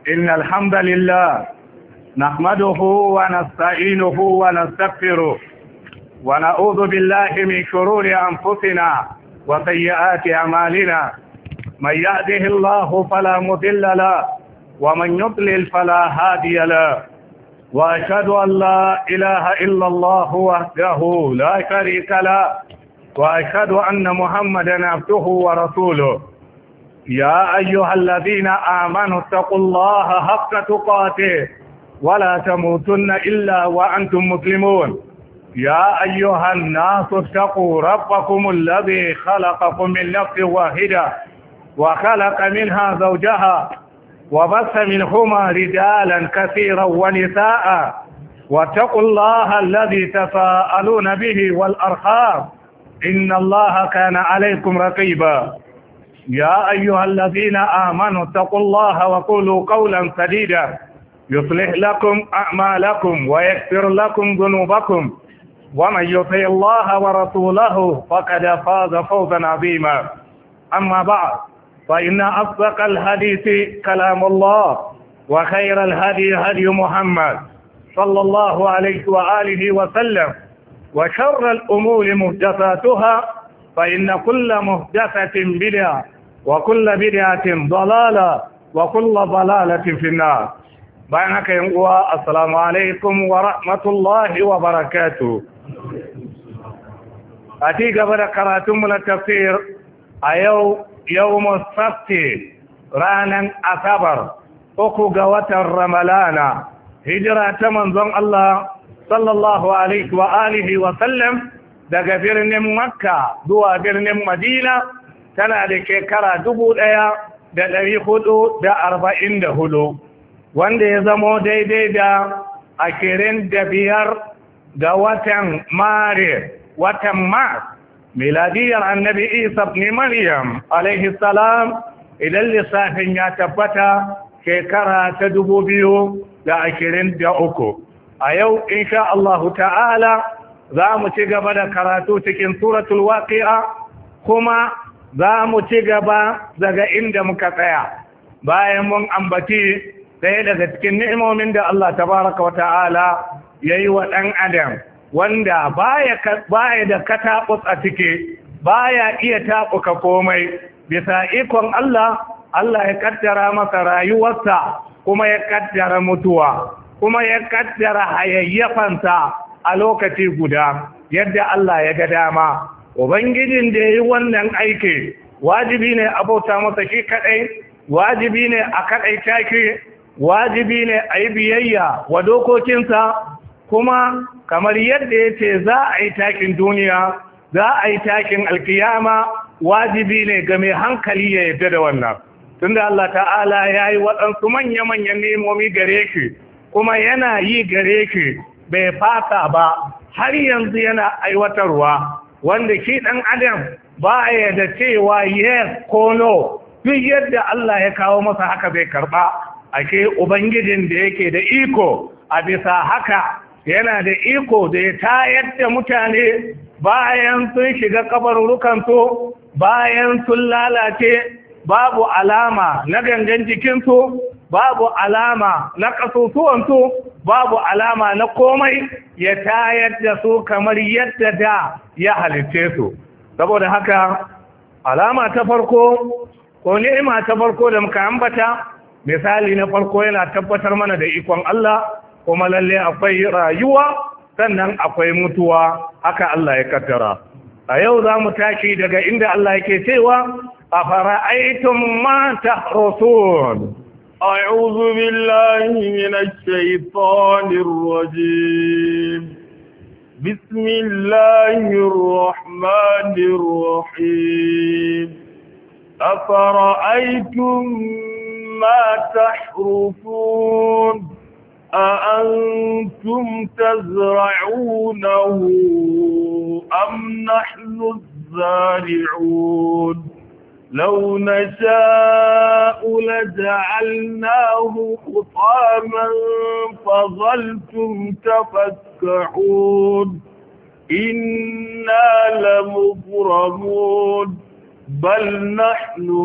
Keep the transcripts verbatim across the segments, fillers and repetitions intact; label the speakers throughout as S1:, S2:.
S1: إن الحمد لله نحمده ونستعينه ونستغفره ونعوذ بالله من شرور أنفسنا وسيئات أعمالنا. من يهده الله فلا مضل له ومن يضلل فلا هادي له، وأشهد أن لا إله إلا الله وحده لا شريك له، وأشهد أن محمدا عبده ورسوله. يا أيها الذين آمنوا اتقوا الله حق تقاته ولا تموتن إلا وأنتم مسلمون. يا أيها الناس اتقوا ربكم الذي خلقكم من نفس واحدة وخلق منها زوجها وبث منهما رجالا كثيرا ونساء، واتقوا الله الذي تساءلون به والأرحام إن الله كان عليكم رقيبا. يا أيها الذين آمنوا اتقوا الله وقولوا قولا سديدا يصلح لكم أعمالكم ويغفر لكم ذنوبكم، ومن يطع الله ورسوله فقد فاز فوزا عظيما. أما بعد، فإن أصدق الحديث كلام الله، وخير الهدي هدي محمد صلى الله عليه وآله وسلم، وشر الأمور محدثاتها، فإن كل محدثة بدعة وكل بدعة ضلالة وكل ضلالة في النار. بينك ينقوى السلام عليكم ورحمة الله وبركاته. أتي قبل كراتم من التفسير أيو يوم السبت رانا أصبر أكو قوة الرملانا هجرة منظم الله صلى الله عليه وآله وسلم daga birnin Makka zuwa birnin Madina tana da shekara dubu ɗaya da ɗari hudu da arba'in da hudu, wanda ya zamo daidai da ashirin da biyar ga watan Maris, watan Mars, miladiyar annabi Isa ne Maryam alaihi salam, idan lissafin ya tabbata shekara ta dubu biyu da ashirin da uku. A yau insha Allahu ta'ala za mu ci gaba da karatu cikin suratul waqi'a, kuma za mu ci gaba daga inda muka tsaya bayan mun ambaci ɗaya daga cikin ni'imomin da Allah tabaraka wa ta'ala yayi wa ɗan adam, wanda baya baya da kataɓus a ciki, baya iya taɓuka komai. Bisa ikon Allah, Allah ya kaddara masa rayuwarsa, kuma ya kaddara mutuwa, kuma ya kaddara hayayyafansa a lokaci guda yadda Allah ya ga dama. Ubangijin da ya yi wannan aiki wajibi ne a bauta masa shi kaɗai, wajibi ne a kaɗai taki, wajibi ne a yi biyayya wa dokokinsa, kuma kamar yadda ya ce za a yi takin duniya, za a yi takin alkiyama, wajibi ne ga mai hankali ya yarda da wannan. Tunda Allah ta'ala ya yi waɗansu manya-manyan nemomi gare ki, kuma yana yi gare ki bai fata ba, har yanzu yana aiwatarwa, wanda shi ɗan adam ba ya da cewa yes ko no, duk yadda Allah ya kawo masa haka bai karɓa. Ake ubangijin da yake da iko a bisa haka, yana da iko da ya tayar da mutane bayan sun shiga kabarurukansu, bayan sun lalace, babu alama na gangan jikinsu, babu alama na ƙasusuwansu, babu alama na komai, ya tayar da su kamar yadda da ya halitte su. Saboda haka alama ta farko ko ni'ima ta farko da muka ambata, misali na farko yana tabbatar mana da ikon Allah, kuma lalle akwai rayuwa sannan akwai mutuwa, haka Allah ya kaddara. A yau za mu tashi daga inda Allah yake cewa afara'aytum ma tahrusun.
S2: أعوذ بالله من الشيطان الرجيم. بسم الله الرحمن الرحيم. أفرأيتم ما تحرثون أأنتم تزرعونه أم نحن الزارعون؟ لو نشاء لجعلناه حطاما فظلتم تفكحون إنا لمغرمون bal nahnu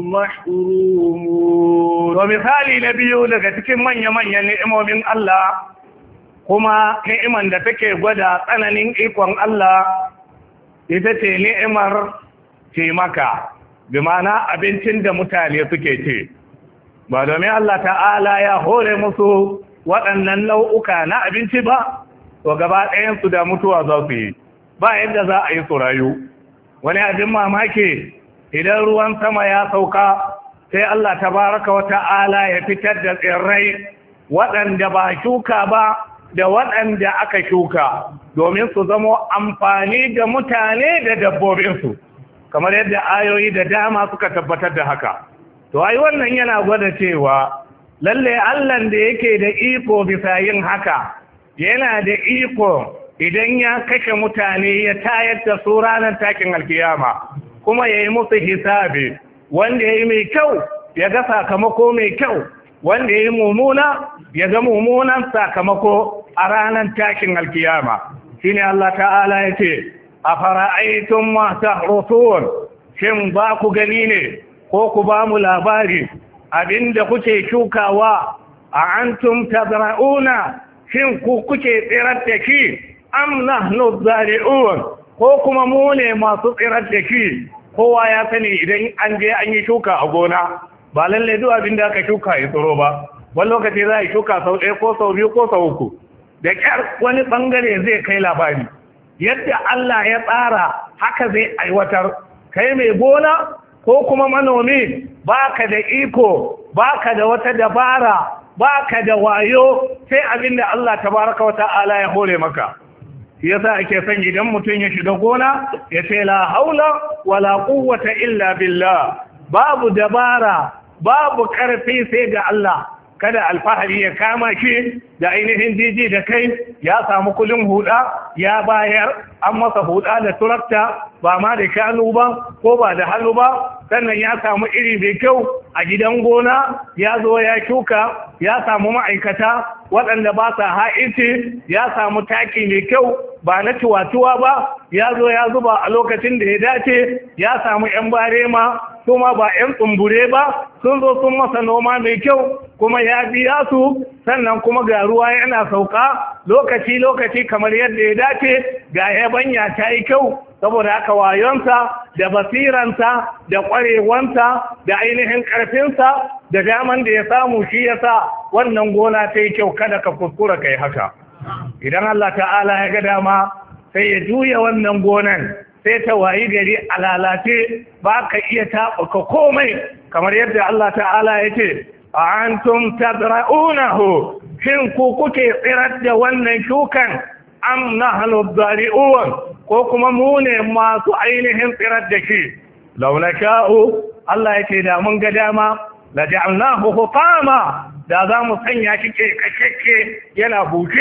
S2: mahrumun.
S1: To misali na biyu daga cikin manya-manyan ni'imomin Allah kuma ni'iman da take gwada tsananin ikon Allah ita ce ni'imar taimaka, bi ma'ana abincin da mutane suke ce. Ba domin Allah ta'ala ya hore musu waɗannan nau'uka na abinci ba, to gaba ɗayansu da mutuwa za su yi, ba yadda za a yi su rayu. Wani abin mamaki idan ruwan sama ya sauka sai Allah tabaraka wa ta'ala ya fitar da tsirrai waɗanda ba shuka ba da waɗanda aka shuka domin su zamo amfani da mutane da dabbobinsu, kamar yadda ayoyi da dama suka tabbatar da haka. To ai wannan yana gwada cewa lalle Allahn da yake da iko bisa yin haka yana da iko idan ya kashe mutane ya tayar da su ranar takin alkiyama kuma ya yi musu hisabi, wanda ya yi mai kyau ya ga sakamako mai kyau, wanda ya yi mummuna ya ga mummunan sakamako a ranar takin alkiyama. Shi ne Allah ta'ala ya ce, a fara'aitun masu rusun, shin ba ku gani ne ko ku ba mu labari abinda kuke shukawa a antum tazra'una, shin ku kuke tsirar da shi am nahnu zari'un, ko kuma mu ne masu tsirar da shi. Kowa ya sani idan an je an yi shuka a gona ba lalle duk abin da aka shuka ya tsoro ba, wani lokaci za a yi shuka sau ɗaya ko sau biyu ko sau uku, da ƙyar wani ɓangare zai kai labari. Yadda Allah ya tsara haka zai aiwatar. Kai mai gona ko kuma manomi baka da iko, baka da wata dabara, baka da wayo, sai abin da Allah tabaraka wa ta'ala ya hore maka. Shi yasa ake son idan mutum ya shiga gona ya ce la haula wala quwwata illa billah, babu dabara babu karfi sai ga Allah. Kada alfahari ya kama shi da ainihin jiji da kai, ya samu kulin huda ya bayar, an masa huda da turakta ba ma da shanu ba ko ba da hannu ba, sannan ya samu iri mai kyau a gidan gona, ya zo ya shuka, ya samu ma'aikata waɗanda ba sa ha'inci, ya samu taki mai kyau ba na tuwatuwa ba, ya zo ya zuba a lokacin da ya dace, ya samu 'yan barema kuma ba 'yan tsumbure ba, sun zo sun masa noma mai kyau kuma ya biya su, sannan kuma ga ruwa yana sauka lokaci-lokaci kamar yadda ya dace, ga yabanya ta yi kyau, saboda haka wayonsa da basiransa da ƙwarewansa da ainihin ƙarfinsa da daman da ya samu shi ya sa wannan gona ta yi kyau. Kada ka kuskura ka yi haka. Idan Allah ta'ala ya ga dama sai ya juya wannan gonan sai ta wayi gari a lalace, ba ka iya taɓuka komai, kamar yadda Allah ta'ala ya ce a antum tazra'unahu, shin ku kuke tsirar da wannan shukan am nahnu zari'un, ko kuma mu ne masu ainihin tsirar da shi. Law nasha'u, Allah ya ce da mun ga dama la ja'alnahu hutama, da za mu sanya shi ke kake yana bushe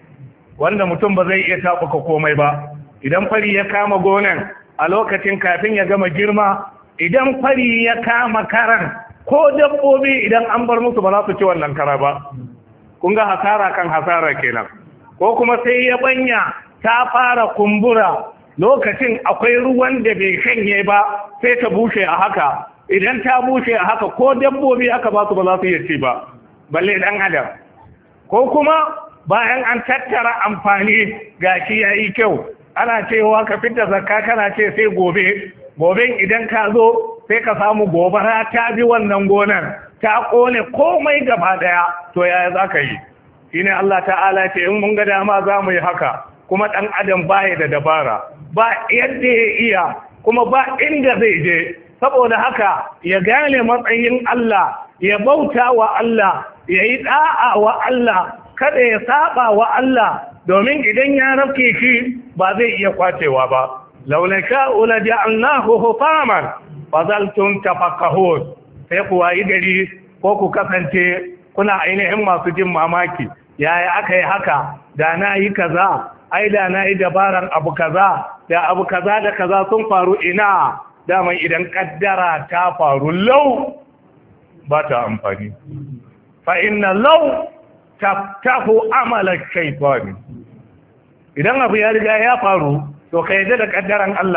S1: wanda mutum ba zai iya taɓuka komai ba. Idan fari ya kama gonan a lokacin kafin ya gama girma, idan fari ya kama karan, ko dabbobi idan an bar musu ba za su ci wannan kara ba. Kun ga hasara kan hasara kenan. Ko kuma sai ya banya ta fara kumbura, lokacin akwai ruwan da bai shanye ba sai ta bushe a haka. Idan ta bushe a haka ko dabbobi aka ba su ba za su iya ci ba, balle dan adam. Ko kuma bayan an tattara amfani gashi ya yi kyau, ana cewa ka fita zakka, kana ce sai gobe, gobe idan ka zo sai ka samu gobara ta bi wannan gonar ta kone komai gaba daya, to yaya za ka yi? Shine Allah ta'ala ce in mun ga dama za mu yi haka, kuma ɗan adam baya da dabara, ba yadda ya iya kuma ba inda zai je. Saboda haka ya gane matsayin Allah, ya bauta wa Allah, ya yi da'a wa Allah, kada ya saba wa Allah, domin idan ya rafke shi ba zai iya kwacewa ba. Law nasha'u la ja'alnahu hutaman fazaltum tafakkahun, sai ku wayi gari ko ku kasance kuna ainihin masu jin mamaki, yaya aka yi haka, da na yi kaza, ai da na yi dabaran abu kaza, da abu kaza da kaza sun faru. Ina daman idan kaddara ta faru lau ba ta amfani, fa inna lau taftahu amala shaytani. Idan abu ya riga ya faru to ka yadda da kaddaran Allah,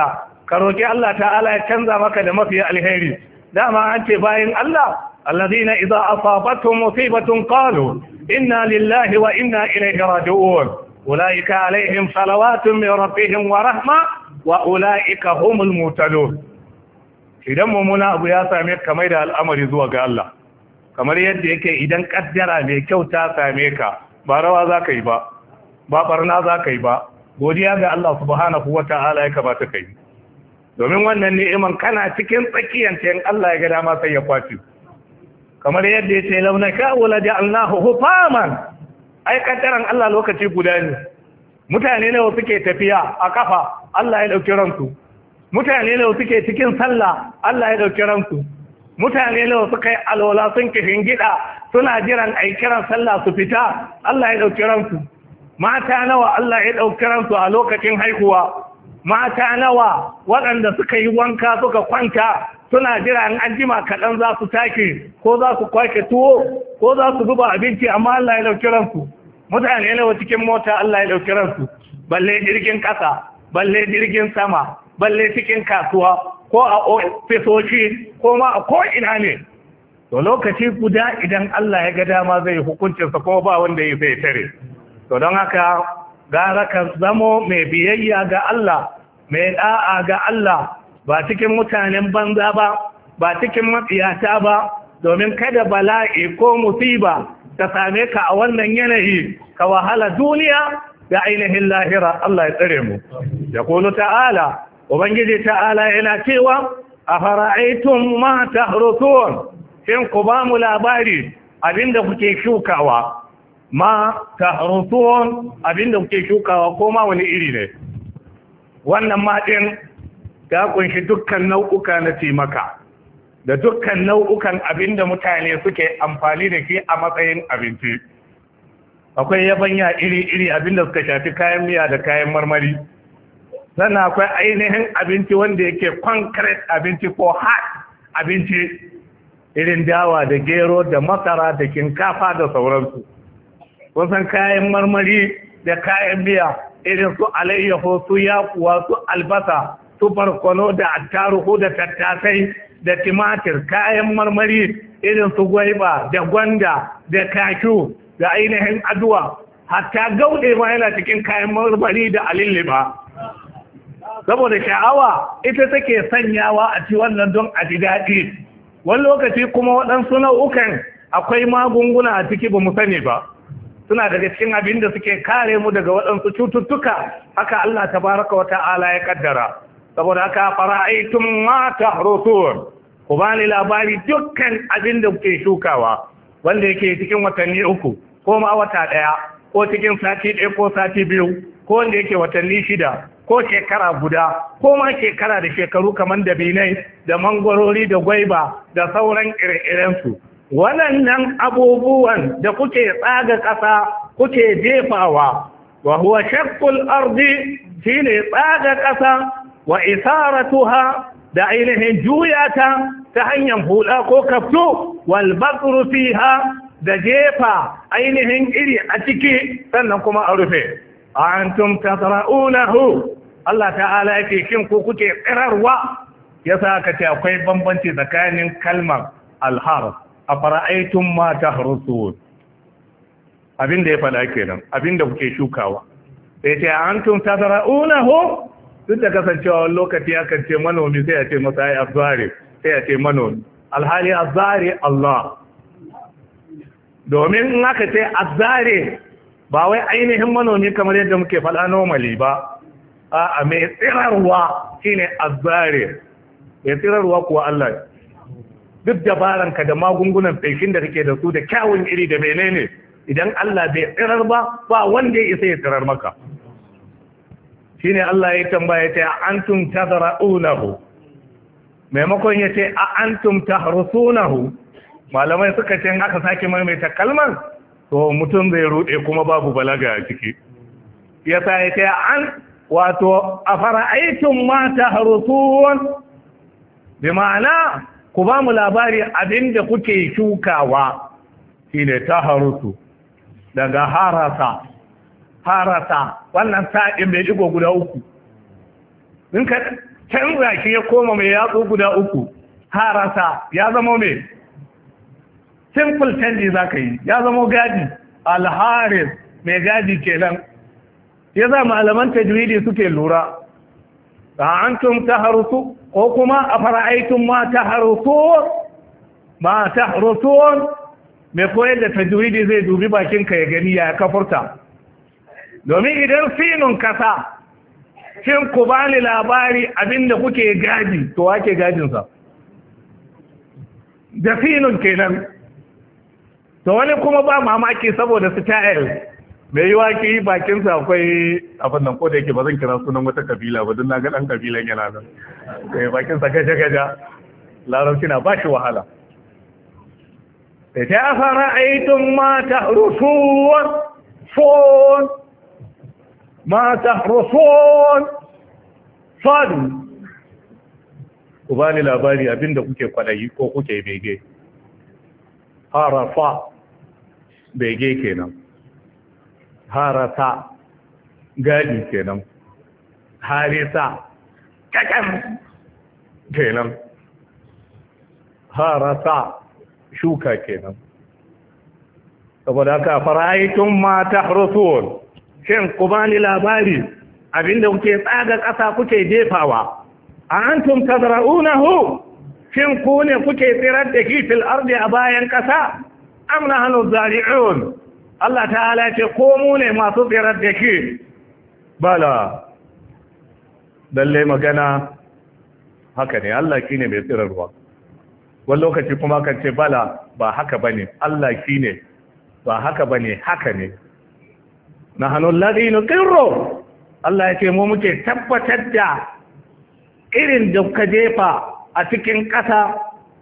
S1: ka roki Allah ta'ala ya canza maka da mafi alheri. Dama an ce bayin Allah alladhina idza asabatuhum musibatun qalu inna lillahi wa inna ilayhi raji'un ulaika alaihim salawatun min rabbihim wa rahma wa ulaika humul muhtadun. Idan mummuna abu ya same ka mai da al'amari zuwa ga Allah, kamar yadda yake idan kaddara mai kyau ta same ka ba rawa za ka yi ba, ba barna za ka yi ba, godiya ga Allah subhanahu wa ta'ala ya kamata ka yi. Domin wannan ni'iman kana cikin tsakiyanta in Allah ya ga dama sai ya kwaci. Kamar yadda ya ce launa ka'ula ja'alnahu hufaman, ai kaddaran Allah lokaci guda ne. Mutane nawa suke tafiya a kafa, Allah ya dauki ransu. Mutane nawa suke cikin sallah, Allah ya dauki ransu. Mutane nawa suka yi alwala sun kifin gida suna jiran ai kiran sallah su fita, Allah ya dauki ransu. Mata nawa Allah ya dauki ransu a lokacin haihuwa. Mata nawa waɗanda suka yi wanka suka kwanta suna jiran an jima kaɗan za su take ko za su kwake tuwo ko za su zuba abinci amma Allah ya dauki ransu. Mutane nawa cikin mota Allah ya dauki ransu. Balle jirgin ƙasa, balle jirgin sama, balle cikin kasuwa ko a ofisoshi ko ma a ko'ina ne. To lokaci guda idan Allah ya ga dama zai hukuncinsa ko ba wanda ya zai tare. To don haka gara ka zamo mai biyayya ga Allah, mai da'a ga Allah, ba cikin mutanen banza ba, ba cikin matsiyata ba, domin kada bala'i ko musiba ta same ka a wannan yanayi ka wahala duniya da ainihin lahira. Allah ya tsare mu. Ya kulu ta'ala, Ubangiji ta'ala yana cewa a fara'aitun ma tahrutun, shin ku ba mu labari abinda kuke shukawa. Ma tahrutun abinda kuke shukawa ko ma wani iri ne. Wannan maɗin ta kunshi dukkan nau'uka na taimaka da dukkan nau'ukan abinda mutane suke amfani da shi a matsayin abinci. Akwai yabanya iri-iri abinda suka shafi kayan miya da kayan marmari. Sannan akwai ainihin abinci wanda yake concrete abinci ko hard abinci irin dawa da gero da masara da shinkafa da sauransu. Kusan kayan marmari da kayan miya irin su alayyaho, su yakuwa, su albasa, su barkono da attaruhu da tattasai da timatir, kayan marmari irin su gwaiba da gwanda da kashu da ainihin aduwa, hatta gaude ma yana cikin kayan marmari da alilliba. Saboda sha'awa ita take sanyawa a ci wannan don a ji daɗi. Wani lokaci kuma waɗansu nau'ukan akwai magunguna a ciki ba mu sani ba. Suna daga cikin abin da suke kare mu daga waɗansu cututtuka, haka Allah tabaraka wa ta'ala ya kaddara. Saboda haka fara'aitun ma tahrutun, ku bani labari dukkan abin da kuke shukawa wanda yake cikin watanni uku ko ma wata ɗaya ko cikin sati ɗaya ko sati biyu ko wanda yake watanni shida ko shekara guda ko ma shekara da shekaru kamar dabinai da mangwarori da gwaiba da sauran ire-irensu. Waɗannan abubuwan da kuke tsaga ƙasa kuke jefawa, wa huwa shaqqul ardi shine tsaga ƙasa wa isaratuha da ainihin juyata ta hanyar huda ko kafto, wal baqru fiha da jefa ainihin iri a ciki sannan kuma a rufe. Antum tazra'unahu, Allah ta'ala yake shin ku kuke tsirarwa. Yasa aka ce akwai bambanci tsakanin kalmar alharf, afara'aytum ma tahrusun, abinda ya faɗa kenan, abinda kuke shukawa. Sai ce antum tazra'unahu, duk da kasancewa lokaci akan ce manomi sai a ce masa ai azzari, sai a ce manomi, alhali azzari Allah. Domin in aka ce azzari ba wai ainihin manomi kamar yadda muke faɗa normally ba, a mai tsirarwa shine azzare. Mai tsirarwa kuwa Allah. Duk dabaranka da magungunan feshin da kake da su da kyawun iri da menene, idan Allah bai tsirar ba ba wanda ya isa ya tsirar maka. Shine Allah ya tambaya ta antum tazra'unahu, maimakon ya ce a antum tahrusunahu. Malamai suka ce aka sake maimaita kalmar to mutum zai rude kuma babu balaga a ciki. Yasa ya ce an wato afara'aytum ma tahrusun, bi ma'ana ku ba mu labari abinda kuke shukawa shine tahrusu daga harasa. Harasa wannan sa'in bai digo guda uku. In ka canza shi ya koma mai yatsu guda uku harasa ya zama mai simple canji za ka yi ya zama gadi alharis mai gadi kenan ya za malaman tajwidi suke lura a antum taharusu ko kuma a fara'aitun ma taharusu ma taharusu mai koyar da tajwidi zai dubi bakinka ya gani ya kafurta domin idan sinun kasa shin ku bani labari abinda kuke gadi to wake gadinsa da sinun kenan to wani kuma ba mamaki saboda style mai yi waki bakinsa akwai abin nan ko da yake ba zan kira sunan wata kabila ba don na ga ɗan kabilan yana nan kai bakinsa gaja-gaja larabci na ba shi wahala sai ta fara aitun mata rusuwan fon mata rusuwan fadu ku ba ni labari abinda kuke kwadayi ko kuke bege harafa bege kenan harasa gadi kenan harisa kakan kenan harasa shuka kenan saboda haka fara'aitun ma tahrusun shin ku bani labari abinda kuke tsaga ƙasa kuke jefawa a antum tazra'unahu shin ku ne kuke tsirar da shi fil ardi a bayan ƙasa am nahnu zari'un Allah ta'ala ce ko mu ne masu tsirar da shi bala dalle magana haka ne Allah shine mai tsirarwa wani lokaci kuma kan ce bala ba haka bane Allah shine ba haka bane haka ne nahnu alladhina qirru Allah ya ce mu muke tabbatar da irin da ka jefa a cikin ƙasa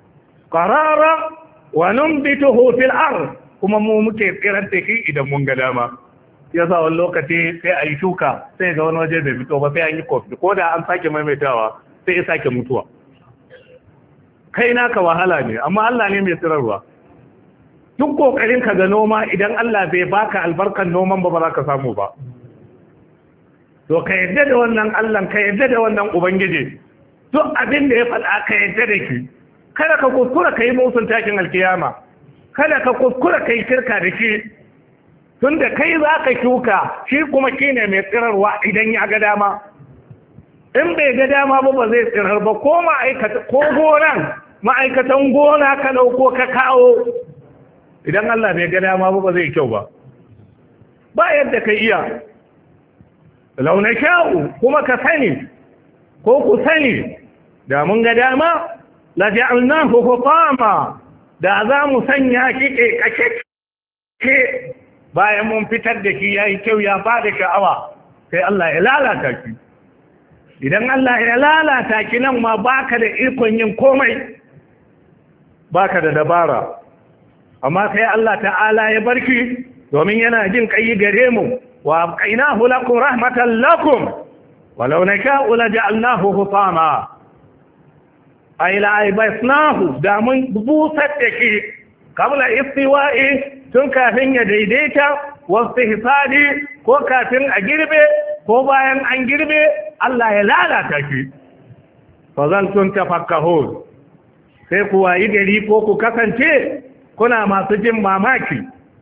S1: qarara wa numbituhu fil ard kuma mu muke tsirar da shi idan mun ga dama yasa wani lokaci sai a yi shuka sai ga wani waje bai fito ba sai an yi kofi ko da an sake maimaitawa sai ya sake mutuwa kai naka wahala ne amma Allah ne mai tsirarwa duk kokarin ka ga noma idan Allah bai baka albarkan noman ba ba za ka samu ba to ka yadda da wannan Allah ka yadda da wannan ubangiji duk abin da ya faɗa ka yadda da shi kada ka kuskura ka yi musun takin alkiyama kada ka kuskura ka yi shirka da shi tun da kai za ka shuka shi kuma shi ne mai tsirarwa idan ya ga dama in bai ga dama ba ba zai tsirar ba ko ma'aikata ko gonan ma'aikatan gona ka ɗauko ka kawo idan Allah bai ga dama ba ba zai kyau ba ba yadda ka iya launa sha'u kuma ka sani ko ku sani da mun ga dama la ja'alnahu hutama da za mu sanya shi ke ke bayan mun fitar da shi yayi kyau ya bada sha'awa sai Allah ya lalata shi idan Allah ya lalata ki nan ma baka da ikon yin komai baka da dabara amma sai Allah ta'ala ya barki domin yana jin kai gare mu wa abqainahu lakum rahmatan lakum walau nasha'u la ja'alnahu hutama ay la aybasnahu da mun busar da shi kabla istiwa'i tun kafin ya daidaita wasu hisadi ko kafin a girbe ko bayan an girbe Allah ya lalata shi fazaltun tafakkahun sai ku wayi gari ko ku kasance kuna masu jin mamaki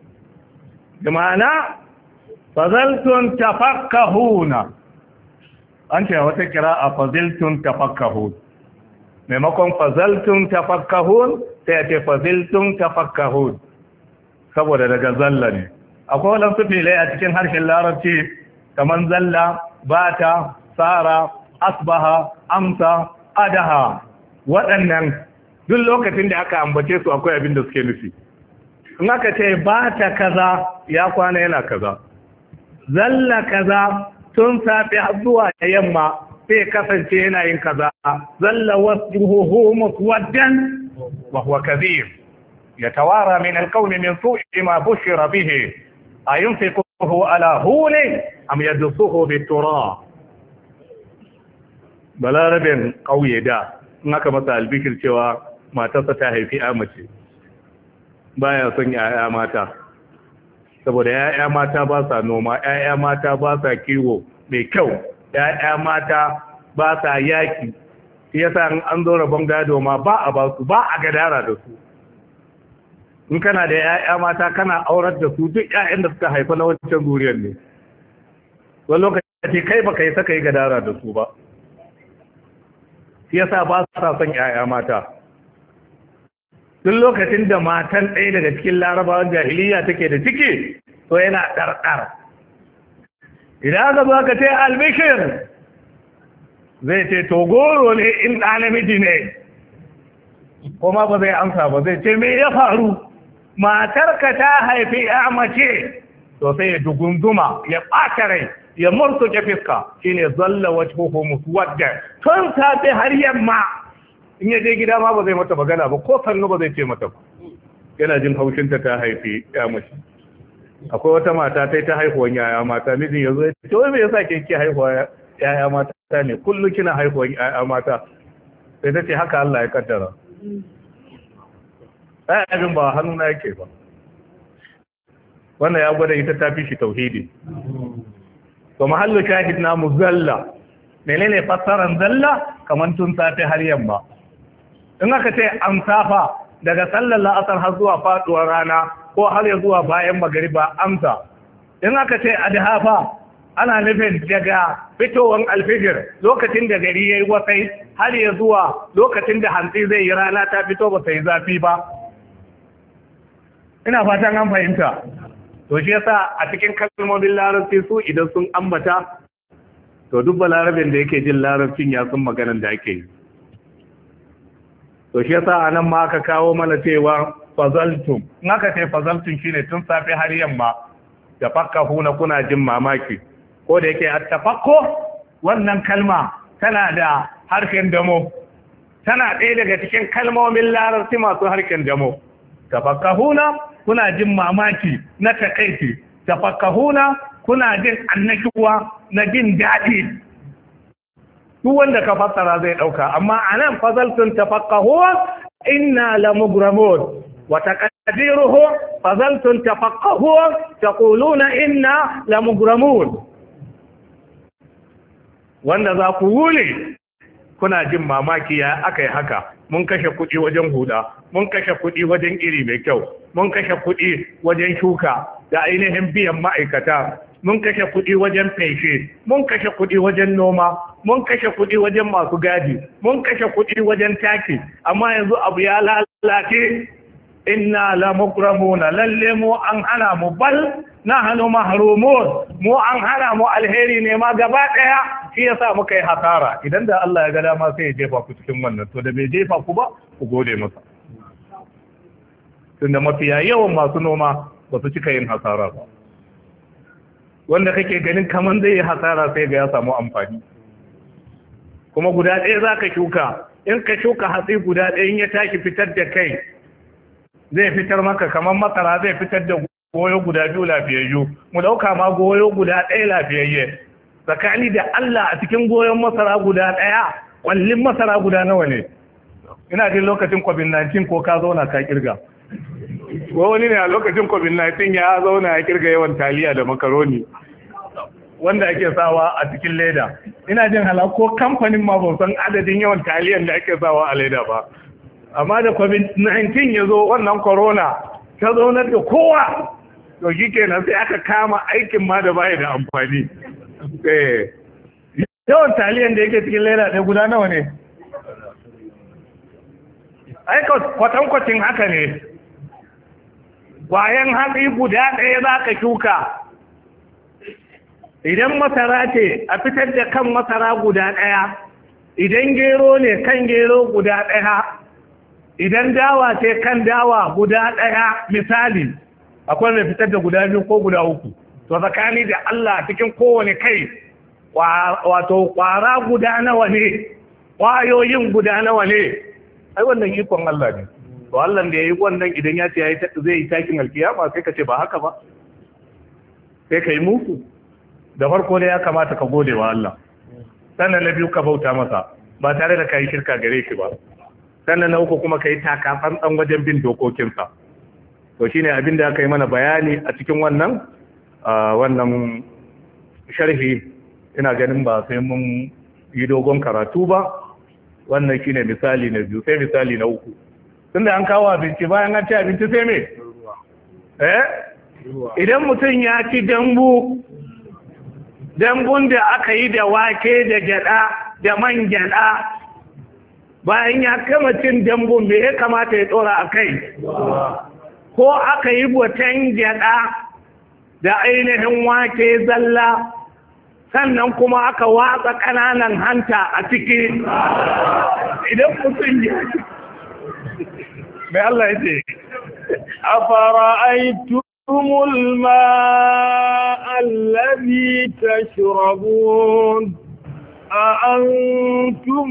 S1: da ma'ana fazaltun tafakkahuna an ce wata kira a faziltun tafakkahun maimakon fazaltun tafakkahun sai a ce faziltun tafakkahun saboda daga zalla ne akwai wadansu filai a cikin harshen larabci kamar zalla bata tsara asbaha amsa adaha waɗannan duk lokacin da aka ambace su akwai abin da suke nufi in aka ce bata kaza ya kwana yana kaza zalla kaza tun safe zuwa yamma sai kasance yana yin kaza zalla wasjuhu muswaddan wa huwa kadhib يتوارى من القوم من سوء ما بشر به أينفقه على هون أم يدسه بالتراب balarabin ƙauye da in aka masa albishir cewa matarsa ta haifi amace baya son ya'ya mata saboda ya'ya mata ba sa noma ya'ya mata ba sa kiwo mai kyau ya'ya mata ba sa yaki shi yasa an zo rabon gado ma ba a ba su ba a gadara da su in kana da ƴaƴa mata kana aurar da su duk ƴaƴan da suka haifa na wancan zuriyar ne wani lokaci kai baka yi saka yi gadara da su ba shi yasa ba sa son ƴaƴa mata duk lokacin da matan ɗaya daga cikin larabawan jahiliya take da ciki to yana ɗarɗar idan aka zo ka ce albishir zai ce to goro ne in ɗa namiji ne kuma ba zai amsa ba zai ce me ya faru matarka ta haifi ya mace to sai ya dugunduma ya ɓata rai ya murtuke fiska shine zalla wajhuhu muswadda tun safe har yamma in ya je gida ma ba zai mata magana ba ko sannu ba zai ce mata ba yana jin haushinta ta haifi ya mace akwai wata mata ta yi ta haihuwan yaya mata mijin ya zo ya ce wai me yasa ke ke haihuwa yaya mata ne kullu kina haihuwan yaya mata sai ta ce haka Allah ya kaddara ai abin ba hannuna yake ba wannan ya gwada ita ta fi shi tauhidi to mahallu shahid na muzalla menene fassaran zalla kaman tun safe har yamma in aka ce amsafa daga sallar la'asar har zuwa faduwar rana ko har ya zuwa bayan magariba amsa in aka ce adhafa ana nufin daga fitowar alfijir lokacin da gari yayi wasai har ya zuwa lokacin da hantsi zai yi rana ta fito ba sai zafi ba ina fatan an fahimta to shi yasa a cikin kalmomin larabci su idan sun ambata to duk balarabin da yake jin larabcin ya sun maganan da ake yi to shi yasa anan ma aka kawo mana cewa fazaltum in aka ce fazaltum shine tun safe har yamma da fakkahu na kuna jin mamaki ko da yake attafakko wannan kalma tana da harken damo tana ɗaya daga cikin kalmomin larabci masu harken damo tafakkahuna kuna jin mamaki na takaici tafakkahuna kuna jin annakiwa na jin daɗi duk wanda ka fassara zai ɗauka amma anan fazaltun tafakkahuwa inna lamugramun wa taqdiruhu fazaltun tafakkahuwa taquluna inna lamugramun wanda za ku wule kuna jin mamaki ya aka yi haka mun kashe kuɗi wajen huda mun kashe kuɗi wajen iri mai kyau mun kashe kuɗi wajen shuka da ainihin biyan ma'aikata mun kashe kuɗi wajen feshe mun kashe kuɗi wajen noma mun kashe kuɗi wajen masu gadi mun kashe kuɗi wajen taki amma yanzu abu ya lalace inna la mukramuna lalle mu an hana mu bal nahnu mahrumun mu an hana mu alheri ne ma gaba daya shi yasa muka yi hasara idan da Allah ya ga dama sai ya jefa ku cikin wannan to da bai jefa ku ba ku gode masa tunda mafiya yawan masu noma ba su cika yin hasara ba wanda kake ganin kaman zai yi hasara sai ga ya samu amfani kuma guda ɗaya za ka shuka in ka shuka hatsi guda ɗaya in ya tashi fitar da kai zai fitar maka kamar masara zai fitar da goyo guda biyu lafiyayyu mu dauka ma goyo guda ɗaya lafiyayye tsakani da Allah a cikin goyon masara guda ɗaya kwallin masara guda nawa ne ina jin lokacin covid nineteen ko ka zauna ka kirga ko wani ne a lokacin covid nineteen ya zauna ya kirga yawan taliya da makaroni wanda ake sawa a cikin leda ina jin hala ko kamfanin ma ban san adadin yawan taliyan da ake sawa a leda ba amma da covid nineteen ya zo wannan corona ta zaunar da kowa to shi kenan sai aka kama aikin ma da baya da amfani yawan taliyan da yake cikin leda ɗaya guda nawa ne aika kwatankwacin haka ne kwayan hatsi guda ɗaya za ka shuka idan masara ce a fitar da kan masara guda ɗaya idan gero ne kan gero guda ɗaya idan dawa ce kan dawa guda ɗaya misali akwai mai fitar da guda biyu ko guda uku to tsakani da Allah cikin kowane kai wato kwara guda nawa ne kwayoyin guda nawa ne ai wannan ikon Allah ne to Allah da yayi wannan idan ya ce zai yi takin alkiyama sai ka ce ba haka ba sai ka yi muku da farko da ya kamata ka gode wa Allah sannan na biyu ka bauta masa ba tare da ka yi shirka gare shi ba sannan na uku kuma ka yi takafan ɗan wajen bin dokokinsa to shine abin da aka yi mana bayani a cikin wannan wannan sharhi ina ganin ba sai mun yi dogon karatu ba. Wannan shine misali na biyu. Sai misali na uku, tunda an kawo abinci, bayan an ci abinci sai me eh idan mutum ya ci dambu dambun da aka yi da wake da gyada da man gyada, bayan ya kama cin dambun me ya kamata ya dora a kai? Ko aka yi botan gyada da ainihin wake zalla, sannan kuma aka watsa ƙananan hanta a ciki, idan mutum ya mai Allah ya ce
S2: a fara'aitumul ma'allazi tashrabun a antum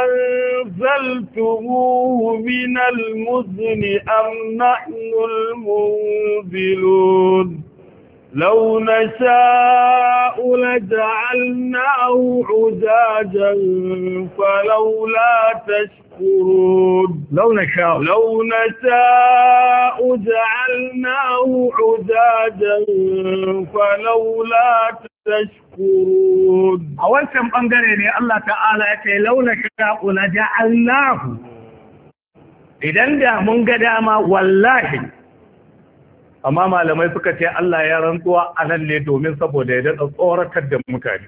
S2: anzaltumuhu minal muzni am nahnul munzilun لو نشاء لجعلناه عجاجا فلولا تشكرون
S1: لو نشاء
S2: لو نشاء جعلناه عجاجا فلولا تشكرون.
S1: أول كم بانغريني الله تعالى يقول لو نشاء لجعلناه، إذن ده من قدام والله. Amma malamai suka ce Allah ya rantsuwa a nan ne domin saboda ya daɗa tsoratar da mutane.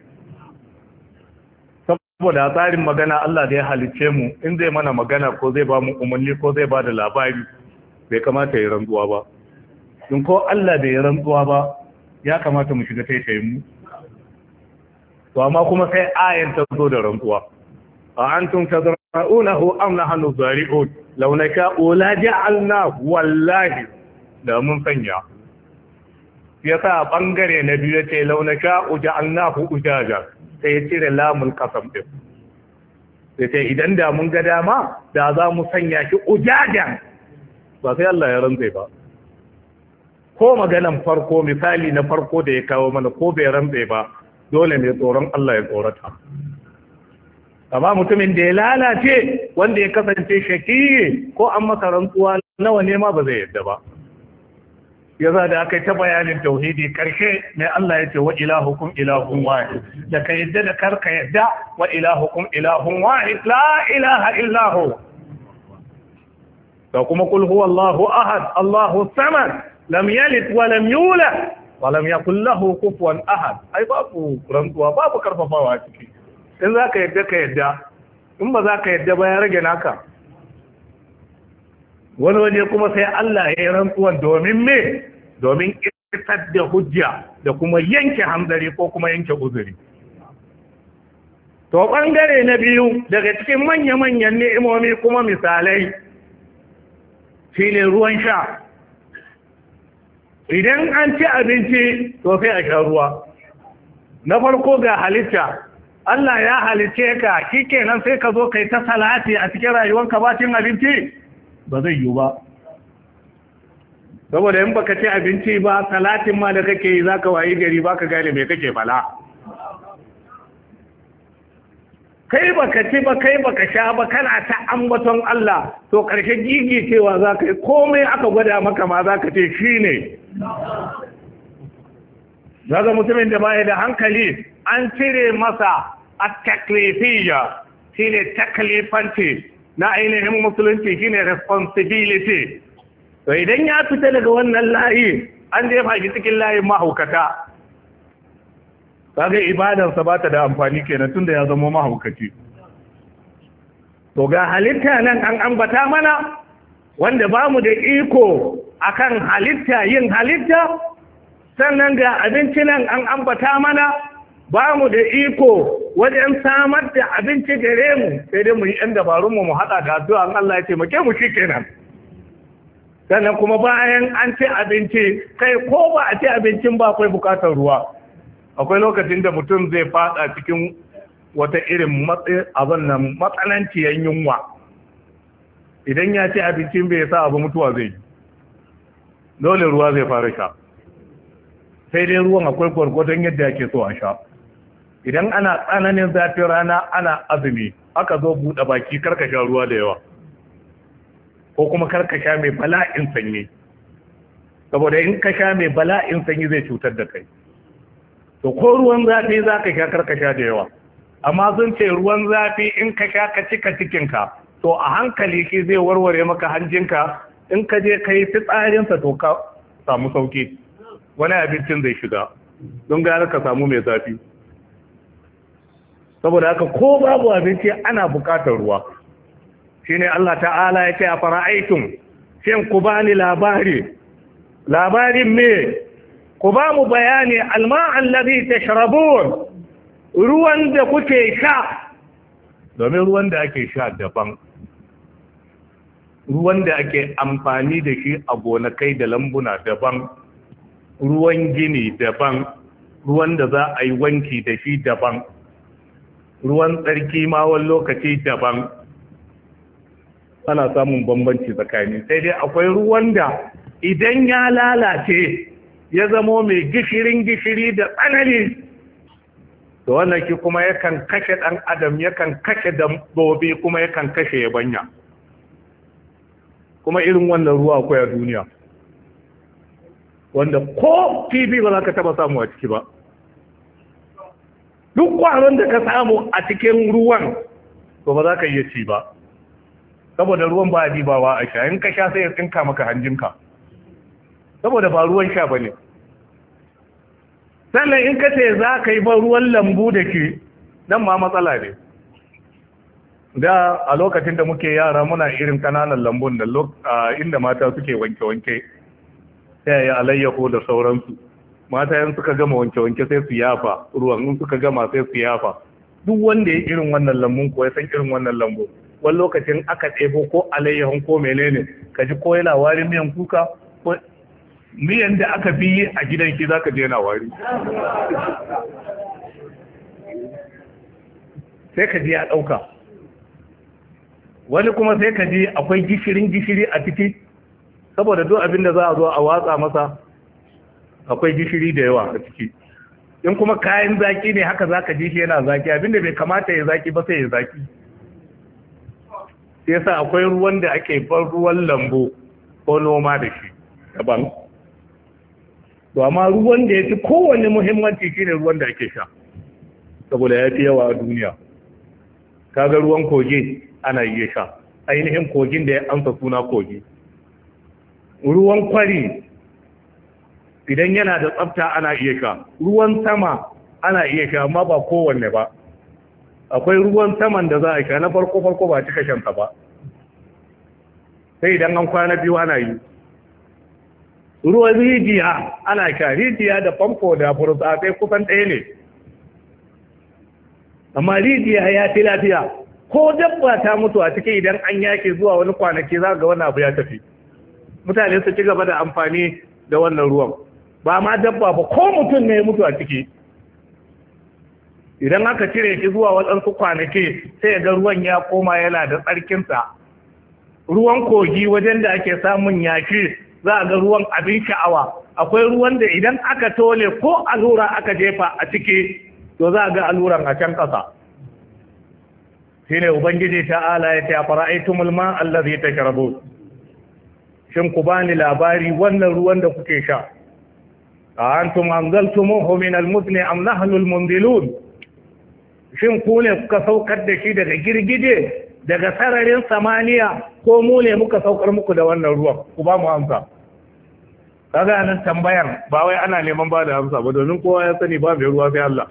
S1: Saboda tsarin magana Allah da ya halice mu, in zai mana magana ko zai ba mu umarni ko zai ba da labari, bai kamata ya rantsuwa ba. In ko Allah bai rantsuwa ba, ya kamata mu shiga taitayin mu. To amma kuma sai ayan ta zo da rantsuwa. A antum tazra'unahu am nahnu zari'un law naka'u la ja'alnahu wallahi da mun sanya. Ya sa ɓangare na biyu ya ce launaka uja'alnahu ujaja, sai ya cire lamun kasam ɗin. Sai ce idan da mun ga dama da za mu sanya shi ujajan, ba sai Allah ya rantse ba. Ko maganan farko, misali na farko da ya kawo mana, ko bai rantse ba, dole ne tsoron Allah ya tsorata. Amma mutumin da ya lalace, wanda ya kasance shakiyi ko an masa rantsuwa nawa ne ma ba zai yadda ba. Ya za da aka yi ta bayanin tauhidi karshe mai Allah ya ce wa ilahukum ilahun wahid, da ka yadda da karka yadda wa ilahukum ilahun wahid la ilaha illahu. Da kuma kul huwa Allahu ahad Allahu samad lam yalid wa lam yulad wa lam yakul lahu kufuwan ahad. Ai babu rantsuwa, babu karfafawa ciki. In za ka yadda ka yadda, in ba za ka yadda ba ya rage naka. Wani waje kuma sai Allah ya yi rantsuwan domin me? Domin isar da hujja da kuma yanke hamzari ko kuma yanke uzuri. To ɓangare na biyu daga cikin manya-manyan ni'imomi kuma misalai shi ne ruwan sha. Idan an ci abinci to sai a sha ruwa. Na farko ga halitta, Allah ya halice ka, shi kenan sai ka zo kai ta salati a cikin rayuwanka ba cin abinci? Ba zai yiwu ba. Saboda in baka ci abinci ba, salatin ma da kake yi zaka wayi gari baka gane me kake fala. Kai baka ci ba, kai baka sha ba, kana ta ambaton Allah, to karshe gigi cewa zaka yi komai aka gwada maka ma zaka ce shine. Daga mutumin da baya da hankali an cire masa at-taklifiyya, shine taklifanci na ainihin musulunci, shine responsibility. To idan ya fita daga wannan layi an jefa shi cikin layin mahaukata, kaga ibadarsa ba ta da amfani kenan tunda ya zama mahaukaci. To ga halitta nan an ambata mana, wanda ba mu da iko akan halitta yin halitta, sannan ga abinci nan an ambata mana, ba mu da iko wajen samar da abinci gare mu, sai dai mu yi ɗan dabarunmu mu haɗa da addu'a an Allah ya taimake mu shi kenan. Sannan kuma bayan an ci abinci, kai ko ba a ci abincin ba akwai bukatar ruwa. Akwai lokacin da mutum zai fada cikin wata irin abin nan matsananciyar yunwa. Idan ya ci abincin bai sa abu mutuwa zai yi. Dole ruwa zai fara sha. Sai dai ruwan akwai gwargwadon yadda ake so a sha. Idan ana tsananin zafin rana ana azumi, aka zo buɗe baki karka sha ruwa da yawa. Ko kuma karkasha mai bala'in sanyi, saboda in ka sha mai bala'in sanyi zai cutar da kai. To ko ruwan zafi za ka sha karkasha da yawa, amma sun ce ruwan zafi in ka sha ka cika cikinka to a hankali shi zai warware maka hanjinka, in ka je ka yi fitsarinsa to ka samu sauki, wani abincin zai shiga don gara ka samu mai zafi. Saboda haka ko babu abinci ana bukatar ruwa. Shine Allah ta'ala ya ce a fara'aitun, shin ku bani labari, labarin me, ku ba mu bayani alma'an ladhi tashrabun, ruwan da kuke sha, domin ruwan da ake sha daban, ruwan da ake amfani da shi a gonakai da lambuna daban, ruwan gini daban, ruwan da za a yi wanki da shi daban, ruwan tsarki ma wani lokaci daban. Ana samun bambanci tsakani, sai dai akwai ruwan da idan ya lalace ya zamo mai gishirin gishiri da tsanani, to wannan ki kuma yakan kashe ɗan adam, yakan kashe dabbobi, kuma yakan kashe yabanya. Kuma irin wannan ruwa akwai a duniya, wanda ko kifi ba za ka taba samu a ciki ba. Duk kwaron da ka samu a cikin ruwan to ba za ka iya ci ba, saboda ruwan ba a dibawa a sha, in ka sha sai ya tsinka maka hanjinka, saboda ba ruwan sha ba ne. Sannan in ka ce za ka yi ba ruwan lambu da ke nan ma matsala ne. Da a lokacin da muke yara muna irin kananan lambun da inda mata suke wanke-wanke, sai ya alayyaho da sauransu. Mata yan suka gama wanke-wanke sai su yafa ruwan, in suka gama sai su yafa. Duk wanda ya irin wannan lambun ko ya san irin wannan lambu, wani lokacin aka ɗebo ko alayyahun ko menene, ka ji ko yana warin miyan kuka, ko miyan da aka fi yi a gidan ki zaka je yana wari. Sai ka ji ya ɗauka. Wani kuma sai ka ji akwai gishirin gishiri a ciki, saboda duk abin da za a zo a watsa masa akwai gishiri da yawa a ciki. In kuma kayan zaki ne haka za ka ji shi yana zaki, abin da bai kamata ya zaki ba sai ya zaki. Sai yasa akwai ruwan da ake ban ruwan lambu ko noma da shi daban. To amma ruwan da ya fi kowane muhimmanci shine ruwan da ake sha, saboda ya fi yawa a duniya. Kaga ruwan kogi ana iya sha, ainihin kogin da ya amsa suna kogi. Ruwan kwari idan yana da tsafta ana iya sha, ruwan sama ana iya sha, amma ba kowanne ba. Akwai ruwan saman da za a sha na farko farko ba cika shansa ba, sai idan an kwana biyu ana yi. Ruwan rijiya ana sha, rijiya da famfo da burtsatsai kusan ɗaya ne, amma rijiya ya fi lafiya. Ko dabba ta mutu a cikin idan an yake zuwa wani kwanaki za ga wani abu ya tafi, mutane su ci gaba da amfani da wannan ruwan. Ba ma dabba ba, ko mutum ne ya mutu a ciki, idan aka cire shi zuwa waɗansu kwanaki sai ga ruwan ya koma yana da tsarkinsa. Ruwan kogi wajen da ake samun yaki za a ga ruwan abin sha'awa. Akwai ruwan da idan aka tole ko allura aka jefa a ciki to za a ga alluran a can ƙasa. Shine Ubangiji ta'ala ya ce a fara'aitumul ma allazi tashrabu, shin ku bani labari wannan ruwan da kuke sha, a antum anzaltumuhu min al-muzni am nahnu al-munzilun, shin ku ne kuka saukar da shi daga girgije, daga sararin samaniya, ko mu ne muka saukar muku da wannan ruwan? Ku ba mu amsa. Kaga nan tambayar ba wai ana neman ba da amsa ba, domin kowa ya sani ba mai ruwa sai Allah.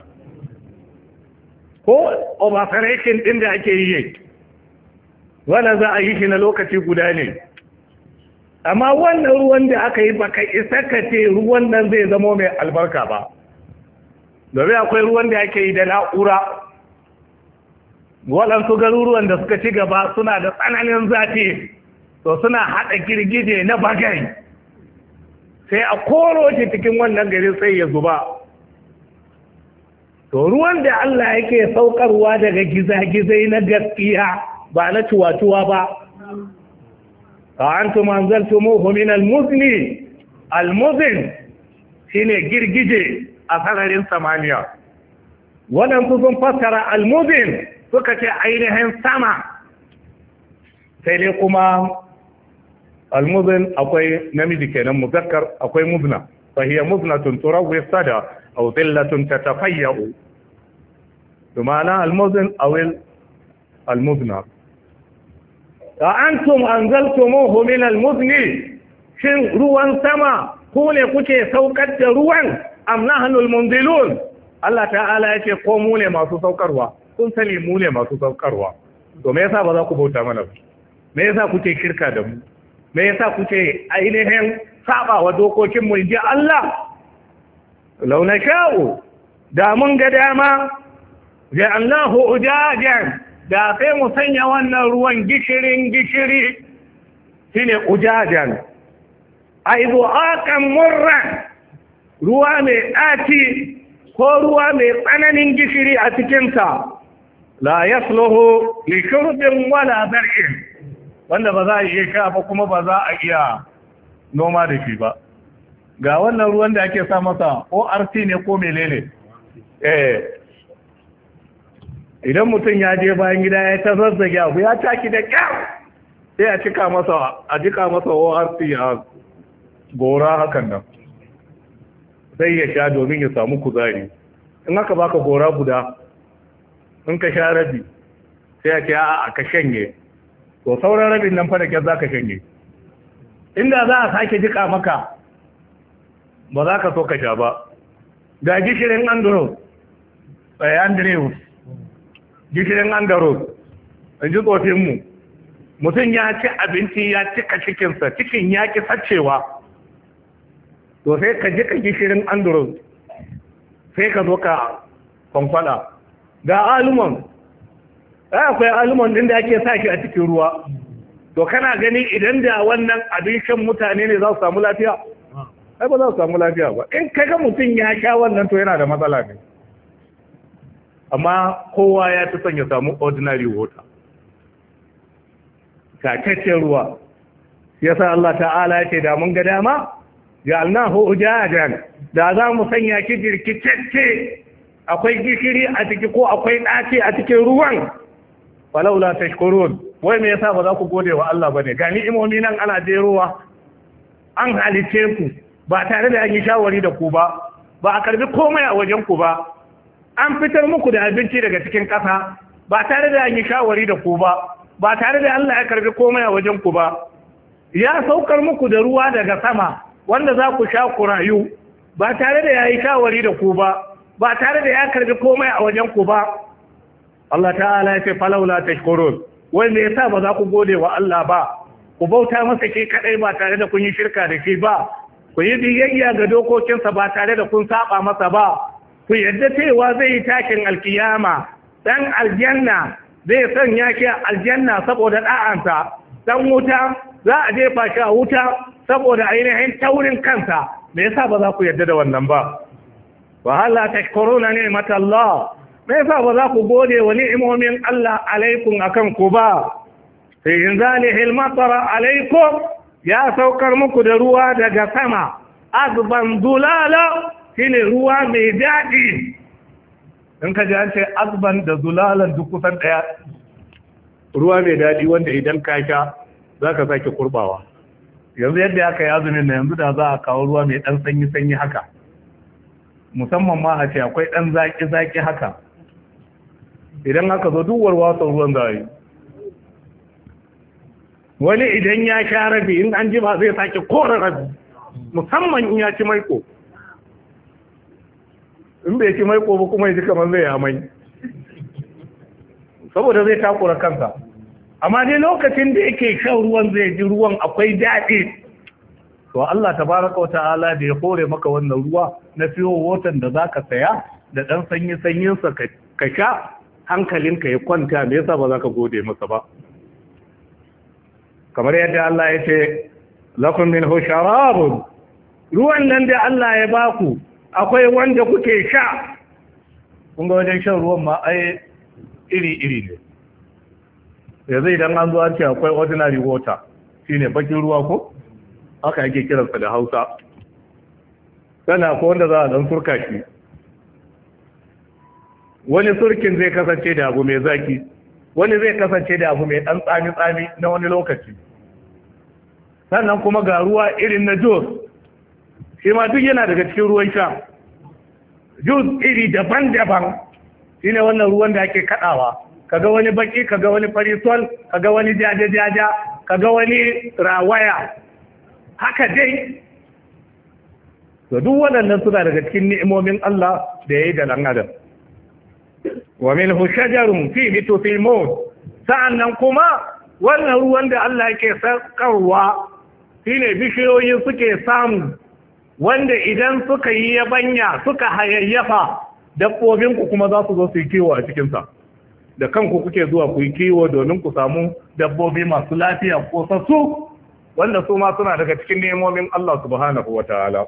S1: Ko operation din da ake yi wanda za a yi shi na lokaci guda ne, amma wannan ruwan da aka yi baka isa ka ce ruwan nan zai zama mai albarka ba, domin akwai ruwan da ake yi da na'ura. Waɗansu garuruwan da suka ci gaba suna da tsananin zafi, to suna haɗa girgije na bagai, sai a koro shi cikin wannan gari sai ya zuba. To ruwan da Allah yake saukarwa daga gizagizai na gaskiya ba na tuwatuwa ba. Ka antum anzaltumuhu min al-muzni, al-muzn shine girgije a sararin samaniya. Wannan sun fassara al-muzn suka ce ainihin sama, sai dai kuma al-muzn akwai namiji kenan muzakkar, akwai muzna, fa hiya muznatun turawwi sada aw dhillatun tatafayyu. ma'ana al-muzn aw al-muznab. a antum anzaltumuhu min al-muzni, shin ruwan sama ku ne kuke saukar da ruwan am nahnu al-munzilun? Allah ta'ala yake ko mu ne masu saukarwa, kun sani mu ne masu saukarwa, to me yasa ba za ku bauta mana ba? Me yasa kuke shirka da mu? Me yasa kuke ainihin saba wa dokokin mu inji Allah? law nasha'u, da mun ga dama ja'alnahu ujajan, da sai mu sanya wannan ruwan gishirin gishiri, shine ujajan, aizu akan murran, ruwa mai ɗaci ko ruwa mai tsananin gishiri a cikinsa, la yasluhu li shurbin wala zar'in, wanda ba za a iya sha ba kuma ba za a iya noma da shi ba. Ga wannan ruwan da ake sa masa O R T ne ko menene, eh idan mutum ya je bayan gida ya ta zazzage abu ya taki da kyar, sai a cika masa a jika masa O R T a gora hakan nan, sai ya sha domin ya samu kuzari. In aka baka gora guda, in ka sha rabi sai a ce a ka shanye, to sauran rabin nan fa da kyar za ka shanye. Inda za a sake jika maka ba za ka so ka sha ba. Ga gishirin andrews andrews gishirin andrews in ji tsofinmu, mutum ya ci abinci ya cika cikinsa, cikin ya ki sacewa, to sai ka jika gishirin andrews sai ka zo ka kwankwala. Ga aluman, ai akwai aluman din da ake sa shi a cikin ruwa, to kana gani idan da wannan abin shan mutane ne za su samu lafiya? Ai ba za su samu lafiya ba. In kaga mutum ya sha wannan to yana da matsala ne. Amma kowa ya fi son ya samu ordinary water, tataccen ruwa. Yasa Allah ta'ala ya ce da mun ga dama ja'alnahu ujajan, da za mu sanya ki jirkitacce, akwai gishiri a ciki ko akwai ɗaci a cikin ruwan. Falaula tashkurun, wai me yasa ba za ku gode wa Allah bane? Ga ni'imomi nan ana jerowa, an halice ku ba tare da an yi shawari da ku ba, ba a karbi komai a wajen ku ba, an fitar muku da abinci daga cikin ƙasa ba tare da an yi shawari da ku ba, ba tare da Allah ya karbi komai a wajen ku ba, ya saukar muku da ruwa daga sama wanda za ku sha ku rayu ba tare da ya yi shawari da ku ba, ba tare da ya karbi komai a wajen ku ba. Allah ta'ala ya ce falaula tashkurun, wanda yasa ba za ku gode wa Allah ba, ku bauta masa ke kadai ba tare da kun yi shirka da shi ba, ku yi biyayya ga dokokinsa ba tare da kun saba masa ba, ku yadda cewa zai yi takin alkiyama, dan aljanna zai sanya ki aljanna saboda da'ansa, dan wuta za a jefa shi a wuta saboda ainihin taurin kansa. Me yasa ba za ku yadda da wannan ba? wa hal la tashkuruna ni'matallah, me yasa ba za ku gode wa ni'imomin Allah alaikum akan ku ba? fi inzalihi al-matara alaikum, ya saukar muku da ruwa daga sama, azban zulala, shine ruwa mai daɗi. in ka ji an ce azban da zulalan duk kusan ɗaya, ruwa mai daɗi wanda idan ka sha za ka sake kurbawa. yanzu yadda aka yi azumin na yanzu da za a kawo ruwa mai ɗan sanyi-sanyi haka, musamman ma a ce akwai ɗan zaƙi-zaƙi haka, idan aka zo duwar wasan ruwan za a yi. wani idan ya sha rabi in an ji ba zai sake kora rabi, musamman in ya ci maiko. in bai ci maiko ba kuma ya ji kamar zai amai, saboda zai takura kansa. amma dai lokacin da yake shan ruwan zai ji ruwan akwai daɗi. to Allah tabaraka wata'ala da ya hore maka wannan ruwa na fiyo wotan da zaka saya da dan sanyi sanyin sa ka sha, hankalinka ya kwanta, me yasa ba za ka gode masa ba? kamar yadda Allah ya ce lakum minhu sharabun, ruwan nan da Allah ya baku akwai wanda kuke sha. kun ga wajen shan ruwan ma ai iri iri ne. yanzu idan an zo an ce akwai ordinary water, shine bakin ruwa ko haka yake kiransa da Hausa, sana ko wanda za a dan surka shi, wani surkin zai kasance da abu mai zaki, wani zai kasance da abu mai dan tsami tsami na wani lokaci, sannan kuma ga ruwa irin na juice, shi ma duk yana daga cikin ruwan sha. Juice iri daban-daban, shine wannan ruwan da ake kadawa kaga wani baki kaga wani farisol kaga wani jaja-jaja kaga wani rawaya haka dai to duk waɗannan suna daga cikin ni'imomin Allah da yayi da dan adam wa minhu shajarun fihi tusimun sa'annan kuma wannan ruwan da Allah yake sarkarwa shine bishiyoyi suke samu wanda idan suka yi yabanya suka hayayyafa dabbobinku kuma za su zo su yi kiwo a cikinsa da kanku kuke zuwa ku yi kiwo domin ku samu dabbobi masu lafiya ko sassu wanda su ma suna daga cikin nemomin Allah subhanahu wa ta'ala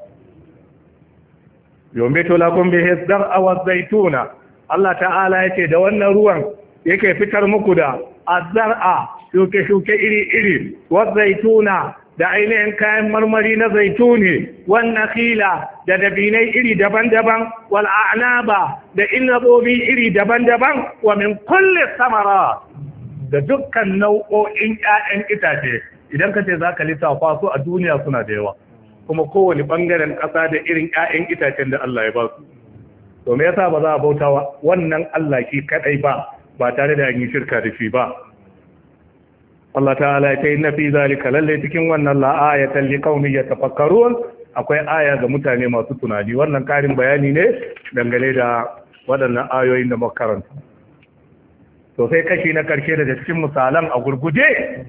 S1: yombeto lakum bihi zar'a wa zaituna Allah ta'ala yake da wannan ruwan yake fitar muku da azzar'a shuke-shuke iri-iri wa zaituna da ainihin kayan marmari na zaituni wannan khila da dabinai iri daban-daban wal a'naba da inabobi iri daban-daban wa min kulli samara da dukkan nau'o'in ƴaƴan itace idan ka ce zaka lissafa su a duniya suna da yawa kuma kowane bangaren ƙasa da irin ƴaƴan itacen da Allah ya ba su to me yasa ba za a bautawa wannan Allah shi kadai ba ba tare da yin shirka da shi ba Allah ta'ala ya ce inna fi zalika lalle cikin wannan la ayatan liqaumin yatafakkarun akwai aya ga mutane masu tunani wannan karin bayani ne dangane da waɗannan ayoyin da muka karanta to sai kashi na karshe daga cikin misalan a gurguje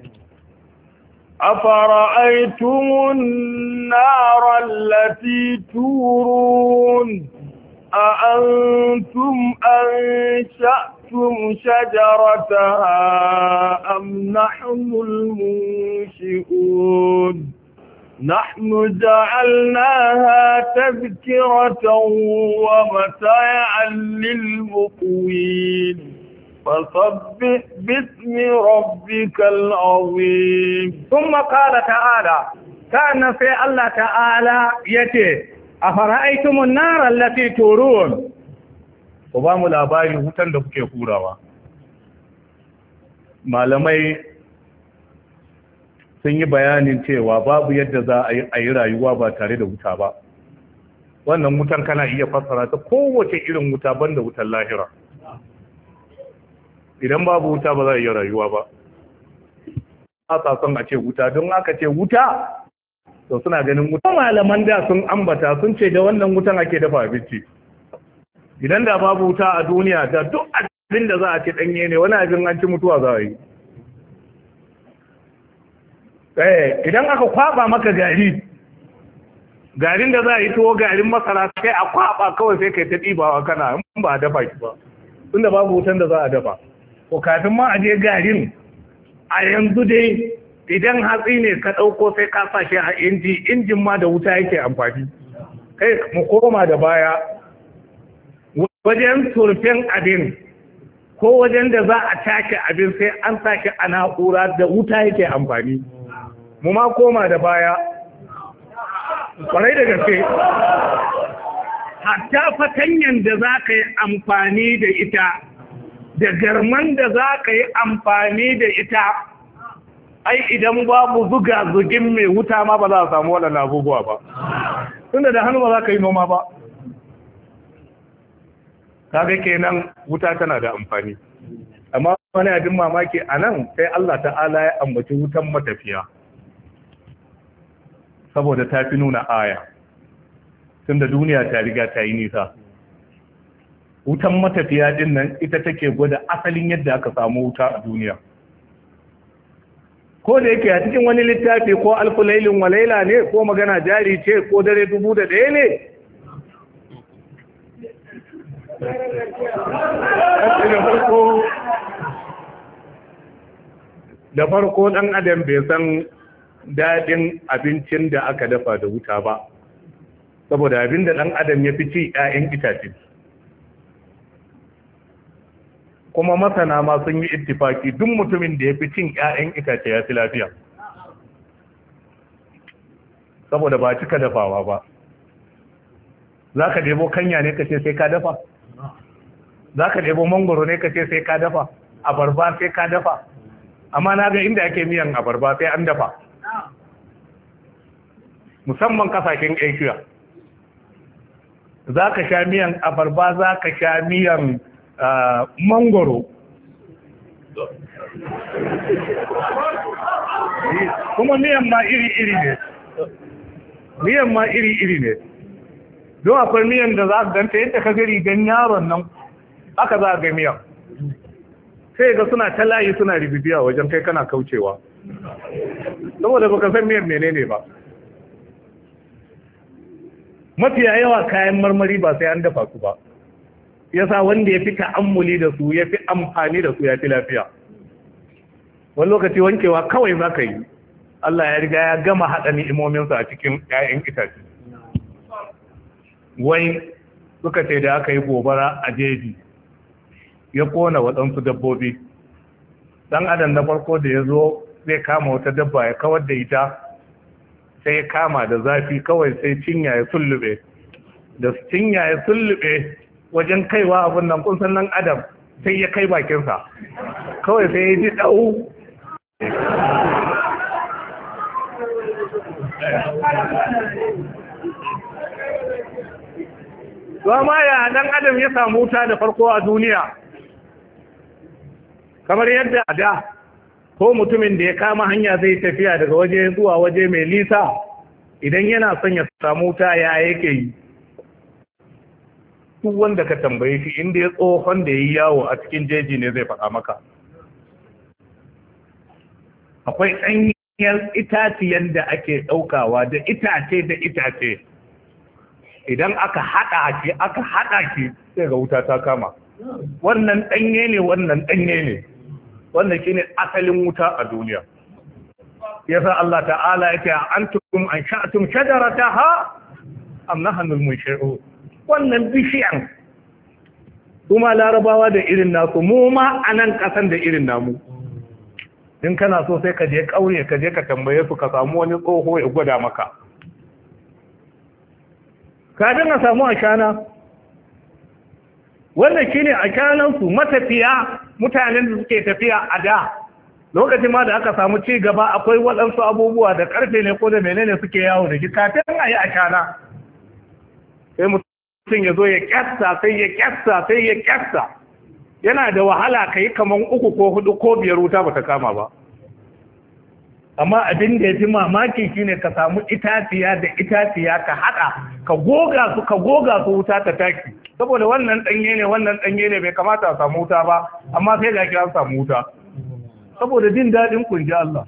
S2: afara'aytumun nar allati turun a antum ansha أنتم شجرتها أم نحن المنشئون نحن جعلناها تذكرة ومتاعا للمقوين فصبح باسم ربك العظيم
S1: ثم قال تعالى كان في الله تعالى يتي أفرأيتم النار التي تورون ku ba mu labari wutan da kuke hurawa malamai sun yi bayanin cewa babu yadda za a yi rayuwa ba tare da wuta ba wannan wutan kana iya fassara ta kowace irin wuta banda wutan lahira idan babu wuta ba za a iya rayuwa ba a son a ce wuta don aka ce wuta to suna ganin wuta malaman da sun ambata sun ce da wannan wutan ake dafa abinci idan da babu wuta a duniya da duk abin da za a ci danye ne wani abin an ci mutuwa za a yi eh idan aka kwaba maka gari garin da za a yi tuwo garin masara sai a kwaba kawai sai kai ta ɗibawa kana in ba a dafa shi ba tunda babu wutan da za a dafa ko kafin ma a je garin a yanzu dai idan hatsi ne ka ɗauko sai ka sa shi a inji injin ma da wuta yake amfani kai mu koma da baya wajen turfin abin ko wajen da za a take abin sai an sake a na'ura da wuta yake amfani mu ma koma da baya kwarai da gaske hatta fatanyan da za ka yi amfani da ita da garman da za ka yi amfani da ita ai idan babu zuga zugin mai wuta ma ba za a samu waɗannan abubuwa ba tunda da hannu ba za ka yi noma ba kaga kenan wuta tana da amfani amma wani abin mamaki a nan sai Allah ta'ala ya ambaci wutan matafiya saboda ta fi nuna aya tunda duniya ta riga ta yi nisa wutan matafiya din nan ita take gwada asalin yadda aka samu wuta a duniya ko da yake a cikin wani littafi ko alfu lailin wa laila ne ko magana jari ce ko dare dubu da ɗaya ne da farko ɗan adam bai san daɗin abincin da aka dafa da wuta ba saboda abin da ɗan adam ya fi ci ‘ya'yan itace kuma masana ma sun yi ittifaki duk mutumin da ya fi cin ‘ya'yan itace ya fi lafiya saboda ba cika dafawa ba za ka debo kanya ne ka ce sai ka dafa za ka debo mangoro ne ka ce sai ka dafa abarba sai ka dafa amma na ga inda ake miyan abarba sai an dafa musamman kasashen asia za ka sha miyan abarba za ka sha miyan mangoro kuma miyan ma iri-iri ne miyan ma iri-iri ne don akwai miyan da za a ganta yadda ka gari gan yaron nan aka za a ga miyan sai ga suna ta layi suna ribibiya wajen kai kana kaucewa saboda baka san miyan menene ba mafiya yawa kayan marmari ba sai an dafa su ba yasa wanda ya fi ta'ammuli da su ya fi amfani da su ya fi lafiya wani lokaci wankewa kawai za ka yi Allah ya riga ya gama haɗa ni'imominsa a cikin 'ya'yan itace wai suka ce da aka yi gobara a jeji ya kona waɗansu dabbobi ɗan adam na farko da ya zo zai kama wata dabba ya kawar da ita sai ya kama da zafi kawai sai cinya ya sullube da cinya ya sullube wajen kaiwa abin nan kun san nan adam sai ya kai bakinsa kawai sai ya ji ɗau ma ya dan adam ya samu wuta da farko a duniya kamar yadda a da ko mutumin da ya kama hanya zai tafiya daga waje zuwa waje mai nisa idan yana son ya samu wuta ya yake yi duk wanda ka tambaye shi inda ya tsohon da ya yi yawo a cikin jeji ne zai faɗa maka akwai ɗanyar itaciyar da ake ɗaukawa da itace da itace idan aka haɗa shi aka haɗa shi sai ga wuta ta kama wannan ɗanye ne wannan ɗanye ne wannan shi ne asalin wuta a duniya yasa Allah ta'ala yake antum an sha'tum shajarataha am nahnu al-munshi'un wannan bishiyan kuma larabawa da irin nasu mu ma anan kasan da irin namu in kana so sai ka je kauye ka je ka tambaye su ka samu wani tsoho ya gwada maka kafin a samu ashana wannan shine ashanansu matafiya mutanen da suke tafiya a da lokacin ma da aka samu ci gaba akwai waɗansu abubuwa da ƙarfe ne ko da menene suke yawo da shi kafin a yi ashana sai mutum ya zo ya kyasta sai ya kyasta sai ya kyasta yana da wahala ka yi kaman uku ko hudu ko biyar wuta ba ta kama ba amma abin da ya fi mamaki shine ka samu itaciya da itaciya ka haɗa ka goga su ka goga su wuta ta taki saboda wannan ɗanye ne wannan ɗanye ne bai kamata a samu wuta ba amma sai ga an samu wuta saboda jin daɗin kunji Allah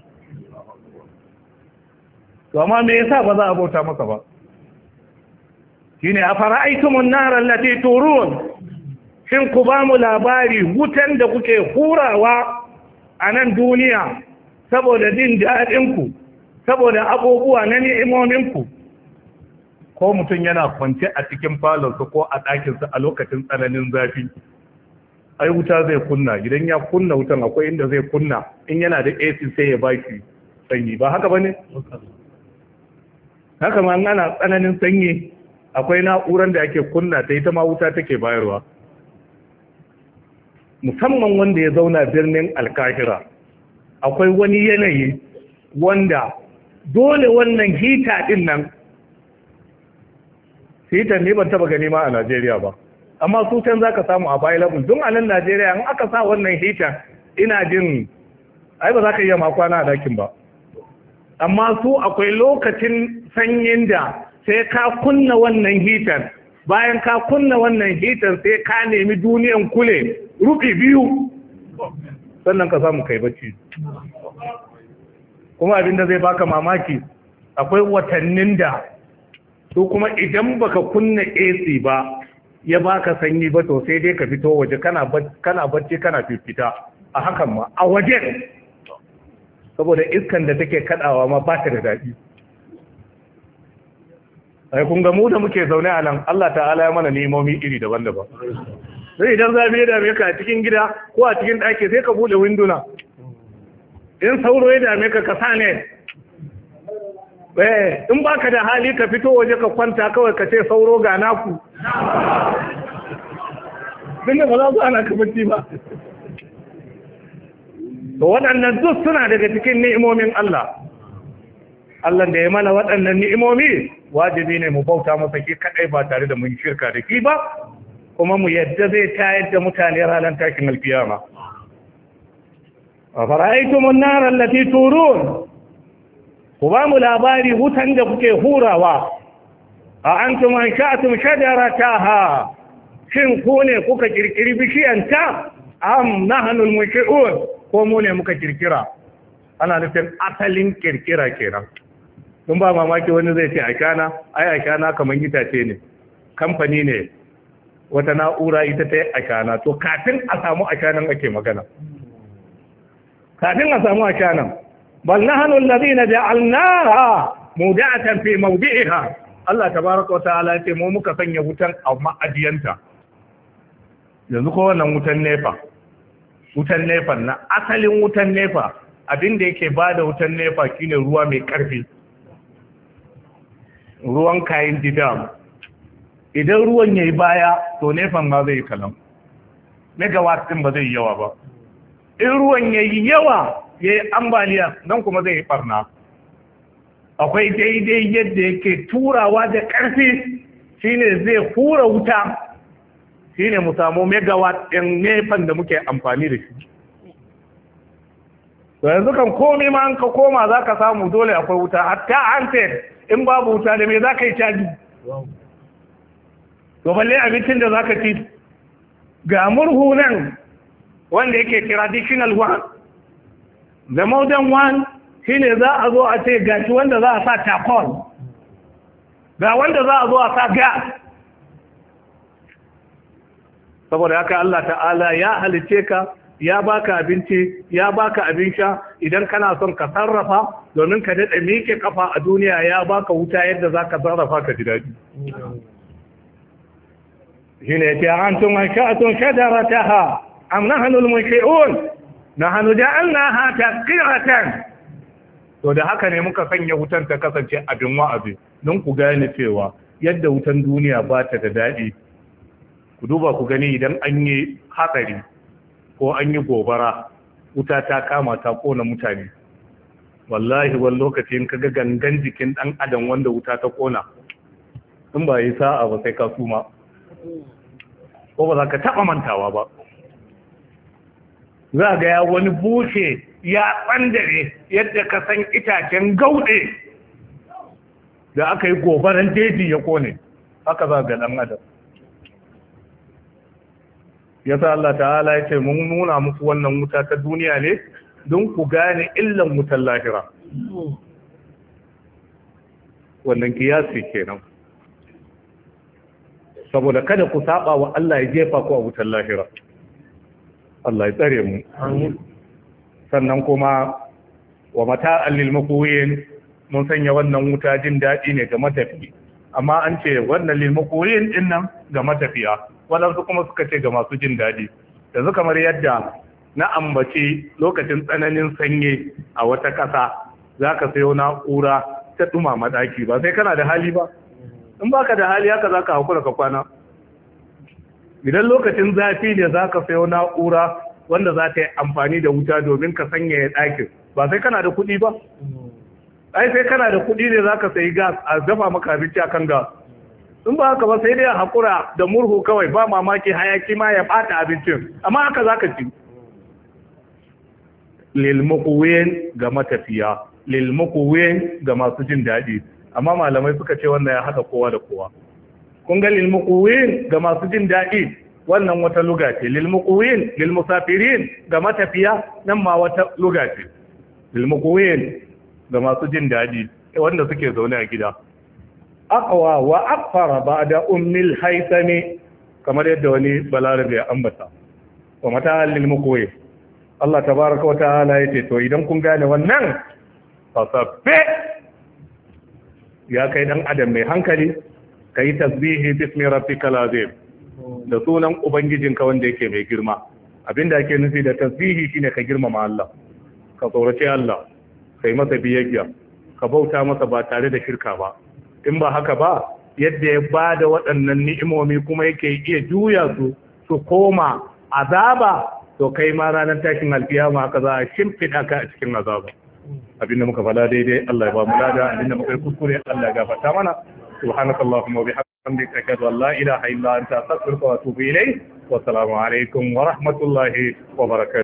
S1: to amma me yasa ba za a bauta masa ba shine afara'aytumun nar allati turun shin ku ba mu labari wutan da kuke hurawa a nan duniya saboda jin daɗinku saboda abubuwa na ni'imominku ko mutum yana kwance a cikin falonsa ko a ɗakinsa a lokacin tsananin zafi ai wuta zai kunna idan ya kunna wutan akwai inda zai kunna in yana da A C sai ya baki sanyi ba haka bane haka ma ana tsananin sanyi akwai na'urar da ake kunna ta ita ma wuta take bayarwa musamman wanda ya zauna birnin Alkahira akwai wani yanayi wanda dole wannan hita din nan hitar ne ban taba gani ma a Najeriya ba amma su can zaka samu a available don a nan Najeriya in aka sa wannan hitar ina jin ai ba za ka iya makwana a dakin ba amma su akwai lokacin sanyin da sai ka kunna wannan hitar bayan ka kunna wannan hitar sai ka nemi duniyan kule rufi biyu sannan ka samu kai bacci kuma abinda zai baka mamaki akwai watannin da su kuma idan baka kunna A C ba ya baka sanyi ba to sai dai ka fito waje kana kana bacci kana fifita a hakan ma a waje saboda iskan da take kadawa ma ba ta da daɗi ai kun ga mu da muke zaune a nan Allah ta'ala ya mana nemomi iri daban-daban sai idan zafi ya dame ka a cikin gida ko a cikin ɗaki sai ka bude winduna in sauro ya dame ka ka sa ne eh in baka da hali ka fito waje ka kwanta kawai ka ce sauro ga naku din da ba za su ana ka bacci ba to waɗannan duk suna daga cikin ni'imomin Allah Allah da ya mana waɗannan ni'imomi wajibi ne mu bauta masa shi kadai ba tare da mun shirka da shi ba kuma mu yadda zai tayar da mutane ranar tashin alkiyama. A fara'aitumun narar lati turun, ku ba mu labari wutan da kuke hurawa, a an tuman sha'atun shadara ta ha, shin ku ne kuka kirkiri bishiyanta, am na hannun mushi'un ko mu ne muka kirkira. Ana nufin asalin kirkira kenan. Sun ba mamaki wani zai ce ashana, ai ashana kamar itace ne, kamfani ne, wata na'ura ita ta yi ashana, to kafin a samu ashanan ake magana. Kafin a samu ashanan, bal nahnu alladhina ja'alnaha muda'atan fi mawdi'iha. Allah tabaraka wa ta'ala ya ce mu muka sanya wutan a ma'adiyanta. Yanzu ko wannan wutan nefa, wutan nefa na asalin wutan nefa, abin da yake bada wutan nefa shine ruwa mai karfi. Ruwan kayan didam. Idan ruwan yayi baya to nefan ma zai kalam. Megawatt din ba zai yawa ba. In ruwan yayi yawa yayi ambaliya nan kuma zai barna. Akwai daidai yadda yake turawa da karfi shine zai hura wuta. Shine mu samu megawatt din nefan da muke amfani da shi. To yanzu kan komai ma an ka koma zaka samu dole akwai wuta, hatta handset in babu wuta da me zaka yi caji. To balle abincin da zaka ci ga murhu nan wanda yake traditional one, the modern one shine za a zo a ce gashi wanda za a sa charcoal, ga wanda za a zo a sa gas. Saboda haka Allah ta'ala ya halice ka, ya baka abinci, ya baka abin sha, idan kana son ka sarrafa domin ka daɗa miƙe kafa a duniya, ya baka wuta yadda za ka sarrafa ka ji daɗi. Shi ne ce, an tun sha'atun shadarataha, am nahanul munshi'un, nahanu ja'alnaha taqiratan. To da haka ne muka sanya wutan ta kasance abin wa'azi, don ku gane cewa yadda wutan duniya ba ta da daɗi. Ku duba ku gani idan an yi hatsari ko an yi gobara, wuta ta kama ta kona mutane. Wallahi wani lokacin ka ga gangan jikin ɗan adam wanda wuta ta kona, in ba yi sa'a ba sai ka suma, ko ba za ka taɓa mantawa ba. Za ga ya wani bushe ya ɓandare yadda ka san itacen gauɗe da aka yi gobaran jeji ya kone, haka za ga ɗan adam. Yasa Allah ta'ala ya ce mun nuna muku wannan wuta ta duniya ne don ku gane illan wutar lahira. Wannan kiyasi kenan. Saboda kada ku saba wa Allah ya jefa ku a wutar lahira. Allah ya tsare mu. Sannan kuma wa mata'an lil muqwin, mun sanya wannan wuta jin daɗi ne ga matafi. Amma an ce wannan lil muqwin din nan ga matafiya. Waɗansu kuma suka ce ga masu jin daɗi. Yanzu kamar yadda na ambaci lokacin tsananin sanyi a wata ƙasa, za ka sayo na'ura ta ɗumama ɗaki, ba sai kana da hali ba. In ba ka da hali haka za ka haƙura ka kwana. Idan lokacin zafi ne za ka sayo na'ura wanda za ta yi amfani da wuta domin ka sanyaya ɗakin, ba sai kana da kuɗi ba. Ai sai kana da kuɗi ne za ka sayi gas a dafa maka abinci a kan gas. In ba haka ba sai dai haƙura da murhu kawai, ba mamaki hayaki ma ya ɓata abincin, amma haka za ka ci. Lilmukuwen ga matafiya, lilmukuwen ga masu jin daɗi, amma malamai suka ce wannan ya haɗa kowa da kowa. Kun ga lilmukuwen ga masu jin daɗi, wannan wata luga ce, lilmukuwen lilmusafirin ga matafiya, nan ma wata luga ce. Lilmukuwen ga masu jin daɗi, wanda suke zaune a gida. Aqwa wa akfara ba'da ummil haythami, kamar yadda wani balarabe ya ambata. Wa mata'al lil muqwi, Allah tabaaraka wa ta'ala yace to idan kun gane wannan, fasabbi, ya kai dan adam mai hankali, kai tasbihi bismi rabbikal azim, da sunan ubangijinka wanda yake mai girma. Abinda ake nufi da tasbihi shine ka girmama Allah, ka tsorace Allah, kai masa biyayya, ka bauta masa ba tare da shirka ba. In ba haka ba, yadda ya ba da waɗannan ni'imomi kuma yake iya juya su su koma azaba, to kai ma ranar tashin alkiyama haka za a shimfiɗa ka a cikin azaba. Abinda muka fala daidai Allah ya ba mu lada, abinda muka yi kuskure Allah ya gafarta mana. Subhanakallahumma wa bihamdika. hamdika ashhadu an la ilaha illa anta astaghfiruka wa atubu ilayk wa assalamu alaikum wa rahmatullahi wa barakatuh